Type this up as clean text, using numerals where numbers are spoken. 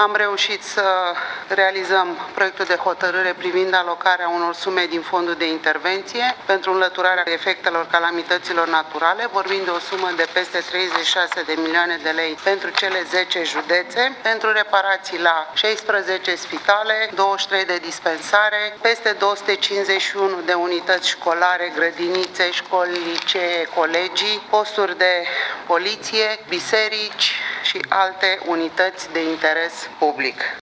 am reușit să realizăm proiectul de hotărâre privind alocarea unor sume din fondul de intervenție pentru înlăturarea efectelor calamităților naturale, vorbind de o sumă de peste 36 de milioane de lei pentru cele 10 județe, pentru reparații la 16 spitale, 23 de dispensare, peste 251 de unități școlare, grădinițe, școli, licee, colegii, posturi de poliție, biserici și alte unități de interes public.